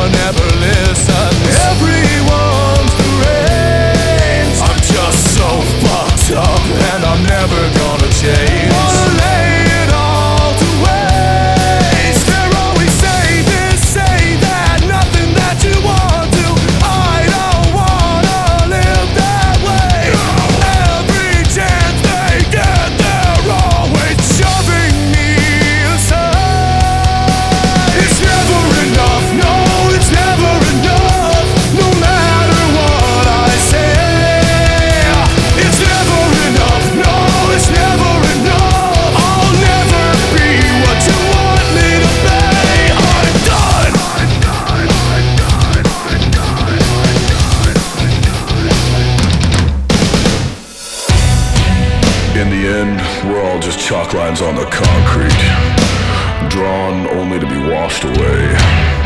one ever listens. Everyone's deranged. I'm just so fucked up, and I'm never gonna change. Wanna lay it all to waste. They're always say this, say that, nothing that you want to. I don't wanna live that way. Every chance they get, they're always shoving me aside. It's never enough, no, it's never enough. No matter what I say, it's never enough, no, it's never enough. I'll never be what you want me to be. I'm done. In the end, we're all just chalk lines on the concrete, drawn only to be washed away.